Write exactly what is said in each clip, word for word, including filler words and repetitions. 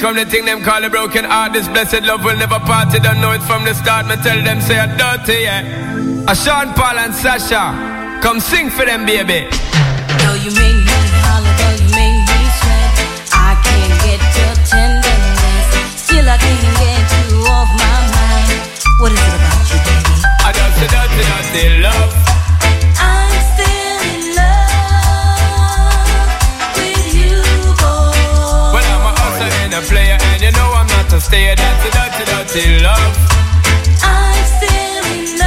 from the thing them call a broken heart. This blessed love will never part. You don't know it from the start. Me tell them say I'm dirty, yeah. A Sean Paul and Sasha, come sing for them, baby. Though you make me holler, though you make me sweat, I can't get your tenderness. Still I can't get you off my mind. What is it about you, baby? I just say dirty, dirty love. I'm still in love with you, boy. Well, I'm a hustler and a player, and you know I'm not a stayer. That's a dirty, dirty love. I'm still in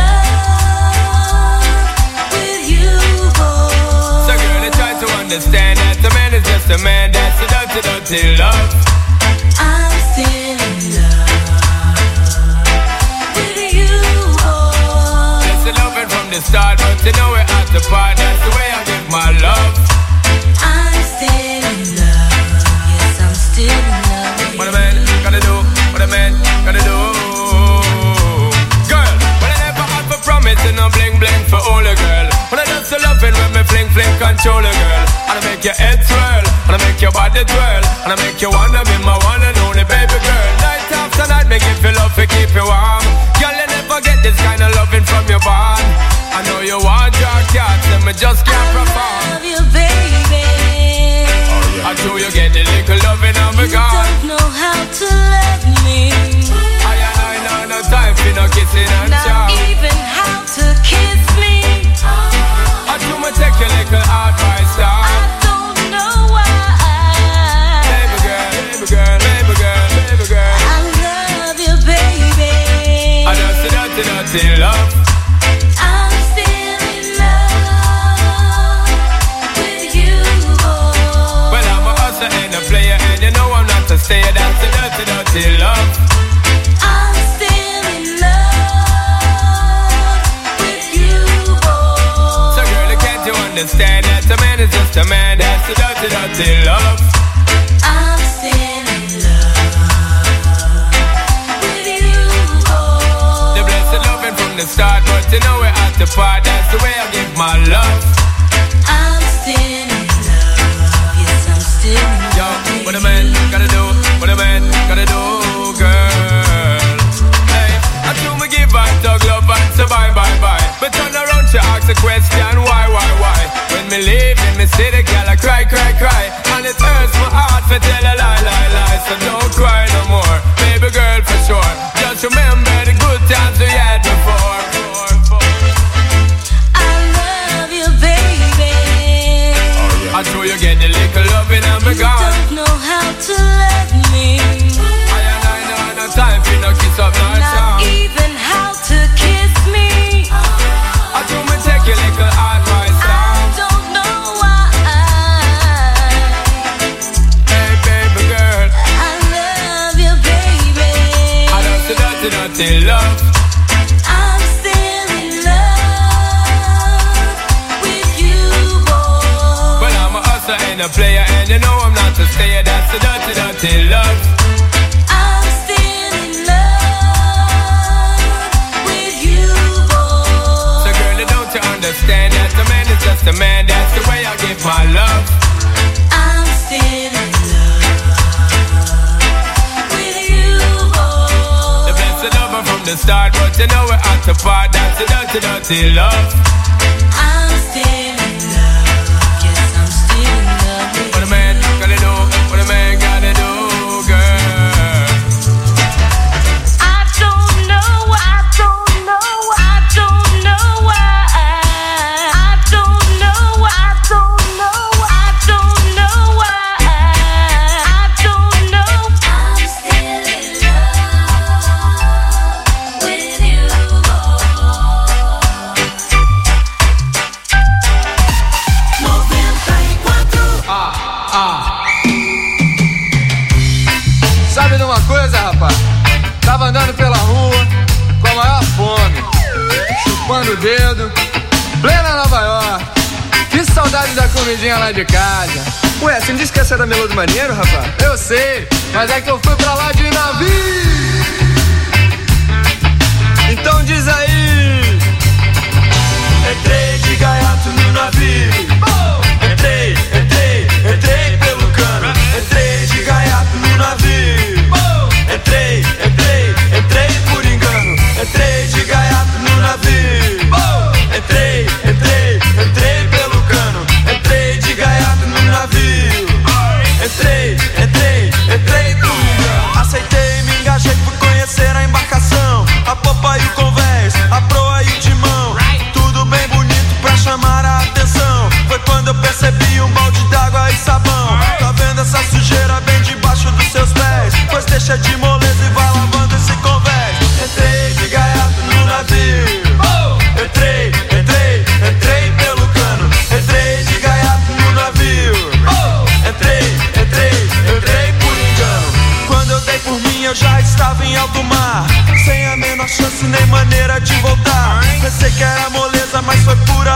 love with you, boy. So girl, I try to understand that a man is just a man. That's a dirty, dirty love. I'm still in love with you, boy. That's the loving from the start, but you know we're at the part. That's the way I give my love. I'm still in love. Yes, I'm still in love with What a man gotta do, what a man gotta do. Girl, when I never had for promising, no bling bling for all a girl. When I just loving when me fling fling control a girl. And I make your head swirl, and I make your body twirl, and I make you wanna be my one and only baby girl. Night after night, me give you love to keep you warm. Girl, you never get this kind of loving from your bond. I know you want your cats, and me just can't perform. I love you, baby. I do you get the little loving of a You God. don't know how to love me. I and I know no time for no kissing and Not chow. even how to kiss me. I do me take your little advice down. I don't know why. Baby girl, baby girl, baby girl, baby girl. I love you, baby. I just see dirty, dirty love. I'm still in love with you, boy. Well, I'm a hustler and a player, and you know I'm not a stayer. That's the dirty, dirty love. I'm still in love with you, boy. So girl, can't you understand that a man is just a man? That's the dirty, dirty love. I'm still in love with you, boy. The blessed loving from the start, but you know we're at the part. That's the way I give my love. I'm still in love. Yes, I'm still in Yo, love. what a man gotta do, what a man gotta do, girl. Hey, I do me give her dog love and say bye, bye, bye. But turn around, she ask a question, why, why, why? When me leave in me see the girl, I cry, cry, cry. And it hurts my heart to tell a lie, lie, lie. So don't cry no more, baby girl, for sure. Just remember the good times we had before. I love you, baby. I know you get the little loving and me You gone. don't know how to love me. I and I know no time for no kiss up, no Not charm. even how to kiss me. I do me take your little advice I down. don't know why. Hey baby girl, I love you, baby. I don't see dirty, dirty love. I'm still in love with you, boy. Well, I'm a hustler and a player, and you know I'm not a stayer. That's the dirty, dirty love. I'm still in love with you, boy. So girl, don't you understand that a man is just a man? That's the way I give my love. I'm still in love with you, boy. The blessed lover from the start, but you know we're at the part. That's the dirty, dirty love. I'm still in love. Yes, I'm still in love with What a man gotta do, what a man gotta do, girl. I don't know, I don't know, I don't know why. I don't know, I don't know, I don't know why. I don't know. I'm still in love with you, Sabe de uma coisa, rapaz? Tava andando pela rua com a maior fome, chupando o dedo, plena Nova York. Que saudade da comidinha lá de casa. Ué, você não disse que essa era Melô do Maneiro, rapaz? Eu sei, mas é que eu fui pra lá de navio. Então diz aí. Entrei de gaiato no navio. Entrei, entrei, entrei pelo cano. Entrei de gaiato no navio.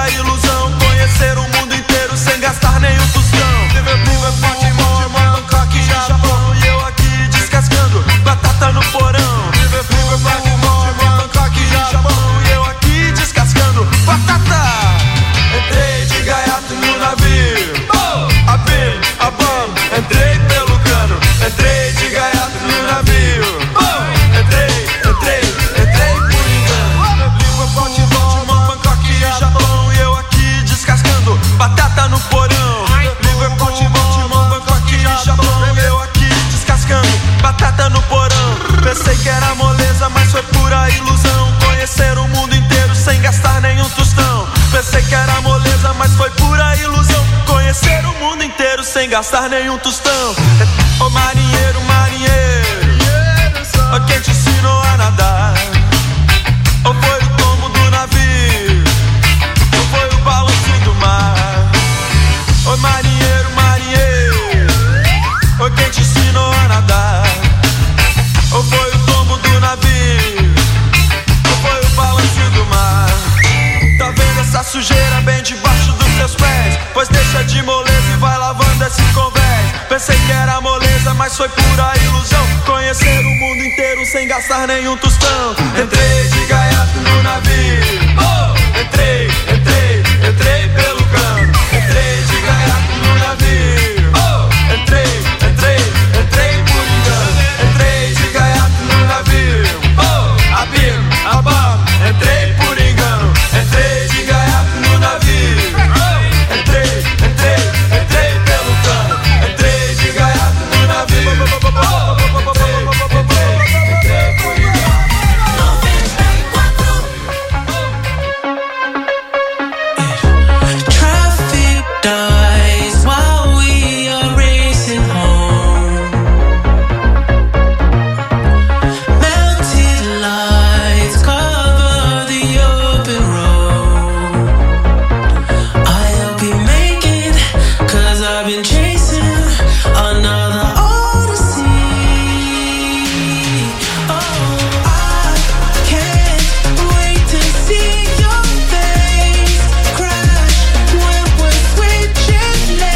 pura ilusão conhecer o mundo inteiro sem gastar nenhum tostão. Liverpool, Baltimore, Bangkok, Japão, e eu aqui descascando batata no porão. Liverpool, Baltimore, Bangkok, Japão, e eu aqui descascando batata. Entrei de gaiato no navio, a bim, a bam, entrei pelo cano. Entrei de gaiato no navio, entrei, entrei, entrei por engano. Liverpool, Baltimore, Bangkok, Japão, e eu aqui descascando batata no porão. Liverpool, Baltimore, Bangkok, Japão, e eu aqui descascando batata no porão. Pensei que era moleza, mas foi pura ilusão conhecer o mundo inteiro sem gastar nenhum tostão. Pensei que era moleza, mas foi pura ilusão conhecer o mundo inteiro sem gastar nenhum tostão. Ô marinheiro, marinheiro, ó quem te ensinou a nadar? Ou foi o tombo do navio? Ou foi o balanço do mar? Ô marinheiro, marinheiro, ó quem te ensinou a nadar? Ou foi o tombo do navio? Ou foi o balanço do mar? Tá vendo essa sujeira bem debaixo dos seus pés? Pois deixa de moleza e vai lavando esse convés. Pensei que era moleza, mas foi pura ilusão conhecer o mundo inteiro sem gastar nenhum tostão. Entrei de gaiato no navio, oh!